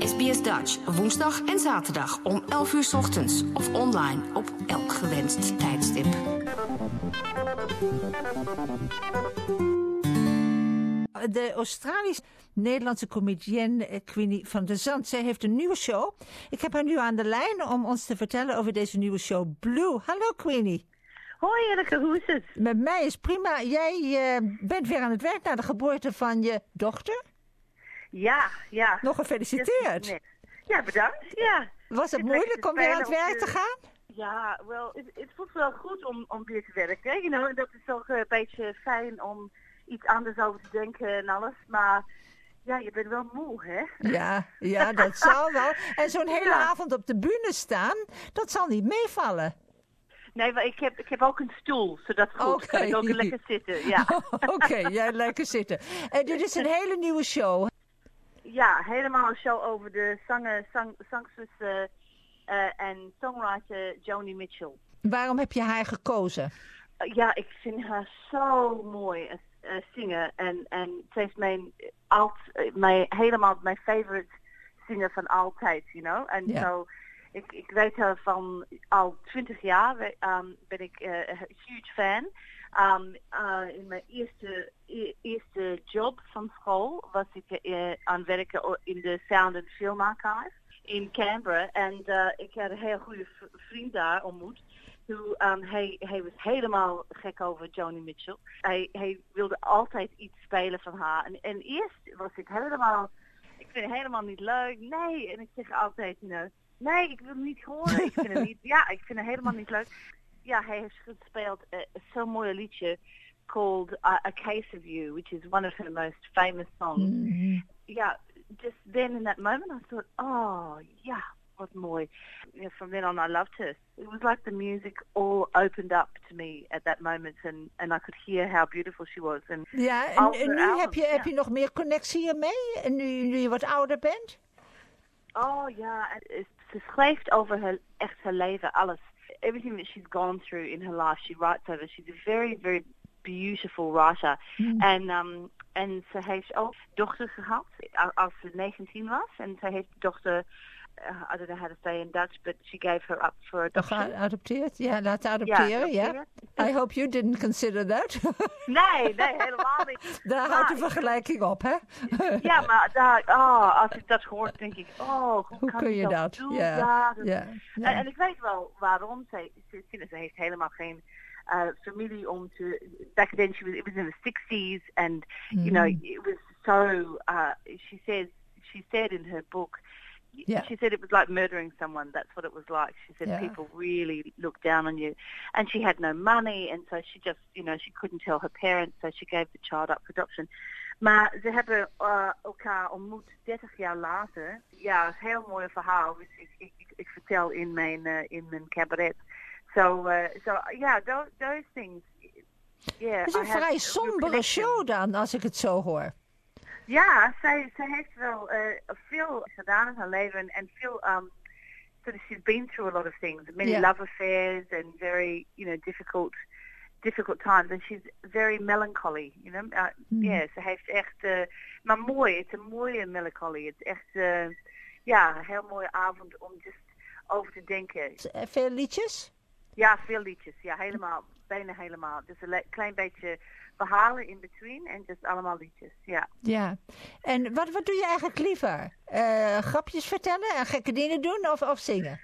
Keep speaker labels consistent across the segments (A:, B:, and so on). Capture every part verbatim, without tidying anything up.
A: S B S Dutch, woensdag en zaterdag om elf uur 's ochtends of online op elk gewenst tijdstip.
B: De Australisch-Nederlandse comedienne Queenie van der Zand. Zij heeft een nieuwe show. Ik heb haar nu aan de lijn om ons te vertellen over deze nieuwe show Blue. Hallo Queenie.
C: Hoi Anneke, hoe is het?
B: Met mij is prima. Jij uh, bent weer aan het werk na de geboorte van je dochter.
C: Ja, ja.
B: Nog gefeliciteerd.
C: Nee. Ja, bedankt. Ja.
B: Was het moeilijk om weer aan het werk te gaan?
C: Ja, wel, het, het voelt wel goed om, om weer te werken. You know, en dat is toch een beetje fijn om iets anders over te denken en alles. Maar ja, je bent wel moe, hè?
B: Ja, ja, dat zal wel. En zo'n hele
C: Ja.
B: avond op de bühne staan, dat zal niet meevallen.
C: Nee, maar ik heb, ik heb ook een stoel, zodat goed.
B: Oké.
C: Kan ik ook lekker zitten, ja.
B: Oké, jij lekker zitten. En dit is een hele nieuwe show.
C: Ja, helemaal een show over de zanger, zang, zangzus uh, uh, en songwriter Joni Mitchell.
B: Waarom heb je haar gekozen?
C: Uh, ja, ik vind haar zo mooi uh, uh, zingen. En, en ze heeft mijn, alt, uh, mijn, helemaal mijn favorite zinger van altijd, you know. En
B: Ja.
C: zo, ik, ik weet haar van al twintig jaar, um, ben ik uh, een huge fan. Um, uh, in mijn eerste, e- eerste job van school was ik uh, aan werken in de Sound and Film Archive in Canberra. En uh, ik had een heel goede v- vriend daar ontmoet. Who, um, hij, hij was helemaal gek over Joni Mitchell. Hij, hij wilde altijd iets spelen van haar. En, en eerst was ik helemaal, ik vind het helemaal niet leuk. Nee, en ik zeg altijd, you know, nee, ik wil het niet horen. Ik vind het niet, ja, ik vind het helemaal niet leuk. Ja, hij heeft gespeeld uh, zo'n mooi liedje called uh, A Case of You, which is one of her most famous songs.
B: Mm-hmm.
C: Yeah, just then in that moment I thought, oh, yeah, what mooi. Yeah, from then on I loved her. It was like the music all opened up to me at that moment and, and I could hear how beautiful she was. And
B: Ja, en,
C: al
B: en
C: haar
B: nu
C: albums,
B: heb je, heb
C: ja.
B: je nog meer connectie hiermee? En nu, nu je wat ouder bent?
C: Oh ja, en ze schrijft over haar, echt haar leven, alles. Everything that she's gone through in her life, she writes over. She's a very, very beautiful writer.
B: Mm.
C: En, um, en ze heeft ook dochter gehad als ze negentien was. En ze heeft de dochter, uh, I don't know how to say in Dutch, but she gave her up for adoption.
B: Geadopteerd? Ja, laten adopteren, ja.
C: adopteren.
B: I hope you didn't consider that.
C: Nee, nee, helemaal niet.
B: Daar houdt de vergelijking op, hè?
C: Ja, maar daar, oh, als ik dat hoor, denk ik, oh, hoe,
B: Hoe
C: kan
B: kun je
C: dat
B: dat?
C: doen?
B: Ja,
C: Ja,
B: ja, ja.
C: En, en ik weet wel waarom. Ze, ze, ze heeft helemaal geen uh, familie om te... Back then, she was, it was in the sixties, and, you know, it was so... Uh, she says, she said in her book,
B: Yeah.
C: she said it was like murdering someone. That's what it was like. She said
B: Yeah.
C: people really looked down on you. And she had no money, and so she just, you know, she couldn't tell her parents, so she gave the child up for adoption. Maar ze hebben uh, elkaar ontmoet dertig jaar later. Ja, het is een heel mooi verhaal. Dus ik, ik, ik, ik vertel in mijn, uh, in mijn cabaret. So, uh, so yeah, those, those things. Yeah,
B: Het is
C: I
B: een
C: have
B: vrij
C: a
B: sombere
C: connection.
B: show dan, als ik het zo hoor.
C: Ja, zij, zij heeft wel uh, veel gedaan in haar leven en, en veel, um, sort of, she's been through a lot of things, many
B: Yeah.
C: love affairs and very, you know, difficult, difficult times. And she's very melancholy, you know. Uh,
B: Mm.
C: Ja, ze heeft echt, uh, maar mooi, het is een mooie melancholy. Het is echt, uh, ja, een heel mooie avond om just over te denken.
B: Eh, Veel liedjes?
C: Ja, veel liedjes, ja, helemaal, bijna helemaal. Dus een le- klein beetje verhalen in between en just allemaal liedjes, ja.
B: Ja. En wat, wat doe je eigenlijk liever? Eh, grapjes vertellen en gekke dingen doen of, of zingen?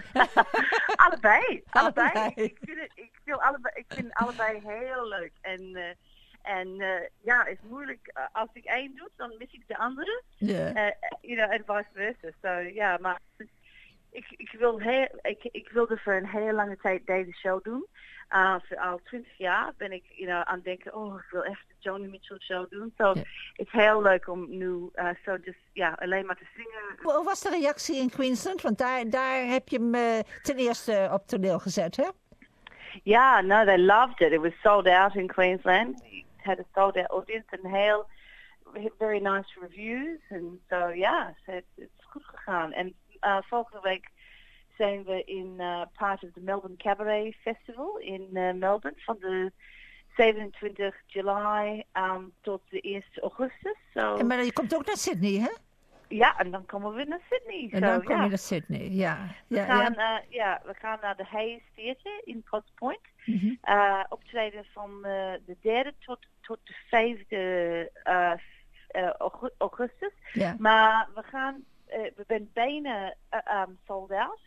C: allebei, allebei.
B: Allebei.
C: Ik, ik, vind het, ik, vind allebei, ik vind allebei heel leuk. En, uh, en uh, ja, het is moeilijk. Uh, als ik één doe, dan mis ik de andere.
B: Ja.
C: Uh, you know, and vice versa. So, ja, maar ik, ik, wil heel, ik, ik wilde voor een hele lange tijd deze show doen. Uh, voor al twintig jaar ben ik you know, aan het denken, oh, ik wil echt de Joni Mitchell show doen. So,
B: Ja.
C: het is heel leuk om nu uh, zo just, ja, alleen maar te zingen.
B: Hoe was de reactie in Queensland? Want daar, daar heb je hem uh, ten eerste op toneel gezet, hè?
C: Yeah, no, they loved it. It was sold out in Queensland. It had a sold out audience and hail, very nice reviews. And so, yeah, so it's, it's goed gegaan. En uh, volgende week zijn we in uh, part of the Melbourne Cabaret Festival in uh, Melbourne van de zevenentwintig juli um, tot de eerste augustus. So,
B: En, maar je komt ook naar Sydney, hè?
C: ja, en dan komen we naar Sydney.
B: En
C: zo,
B: dan kom
C: ja.
B: je naar Sydney, ja.
C: We,
B: ja,
C: gaan,
B: ja.
C: uh, ja, we gaan naar de Hayes Theatre in Potts Point.
B: Mm-hmm.
C: Uh, optreden van uh, de derde tot, tot de vijfde uh, uh, augustus.
B: Ja.
C: Maar we gaan, uh, we zijn bijna uh, um, sold out.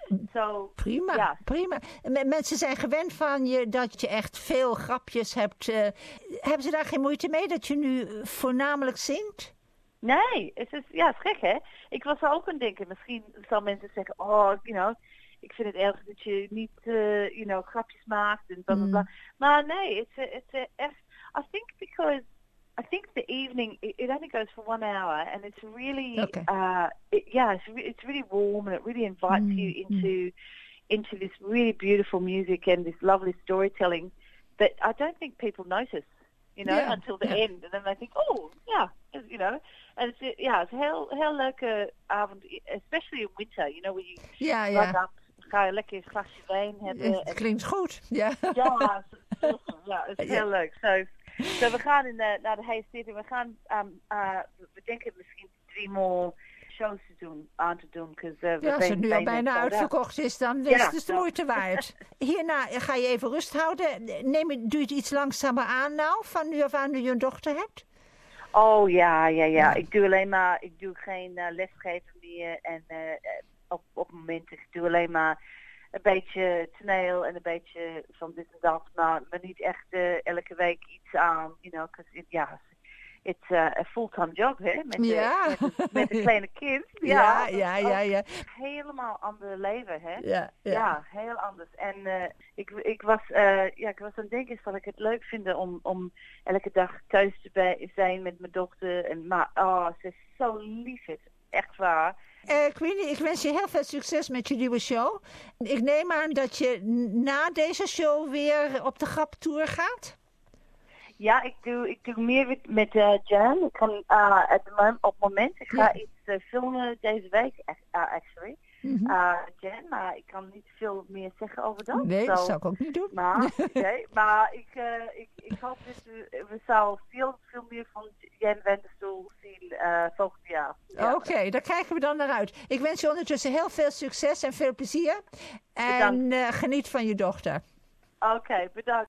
C: So,
B: Prima,
C: ja.
B: prima. M- mensen zijn gewend van je dat je echt veel grapjes hebt. Uh, hebben ze daar geen moeite mee dat je nu voornamelijk zingt?
C: Nee, het is, ja, het is gek hè. Ik was er ook aan het denken, misschien zal mensen zeggen, oh, you know, ik vind het erg dat je niet, uh, you know, grapjes maakt en bla bla bla. Mm. Maar nee, it's a, it's a, echt, I think because, I think the evening, it, it only goes for one hour and it's really,
B: okay.
C: uh, it, yeah, it's, re- it's really warm and it really invites mm. you into, into this really beautiful music and this lovely storytelling that I don't think people notice. You know,
B: yeah,
C: until the
B: yeah.
C: end. And then they think, oh, yeah, you know. And it's, yeah, it's a heel, heel leuke avond, especially in winter, you know, where you
B: ja,
C: ja.
B: ja.
C: up, ga je lekker een glasje wijn hebben.
B: Het
C: en,
B: klinkt goed, ja.
C: Ja, ja, het is heel leuk. So, so we gaan in de, naar de Hayes Theatre. We gaan, um, uh, we denken misschien drie more shows te doen, aan te doen. Uh, we
B: ja, als het nu al bijna uitverkocht is, dan is het ja, dus de moeite waard. Hierna ga je even rust houden. Neem, doe je het iets langzamer aan nou, van nu af aan nu je een dochter hebt?
C: Oh ja, ja, ja. Ik doe alleen maar, ik doe geen uh, lesgeven meer en uh, op, op momenten. Ik doe alleen maar een beetje toneel en een beetje van dit en dat, maar, maar niet echt uh, elke week iets aan, you know, because ja, it's uh, a fulltime job, hè, met de,
B: ja.
C: met, de, met de kleine kind.
B: Ja, ja, ja, ja, ja.
C: Helemaal ander leven, hè.
B: Ja, ja.
C: ja heel anders. En uh, ik, ik was, uh, ja, ik was aan het denken dat ik het leuk vind om, om elke dag thuis te bij, zijn met mijn dochter. En, maar, oh, ze is zo lief, het, echt waar.
B: Uh, Queenie, ik wens je heel veel succes met je nieuwe show. Ik neem aan dat je na deze show weer op de graptour gaat.
C: Ja, ik doe, ik doe meer met, met uh, Jan. Ik kan uh, at the moment, op het moment, ik ga ja. iets uh, filmen deze week, uh, actually. Mm-hmm. Uh, Jan, maar ik kan niet veel meer zeggen over dat.
B: Nee,
C: so,
B: dat zou ik ook niet doen.
C: Maar, okay, maar ik, uh, ik, ik hoop dat we, we zou veel, veel meer van Jan Wenderstoel zien uh, volgend jaar. Ja.
B: Oké, okay, daar kijken we dan naar uit. Ik wens je ondertussen heel veel succes en veel plezier. En uh, geniet van je dochter.
C: Oké, okay, bedankt.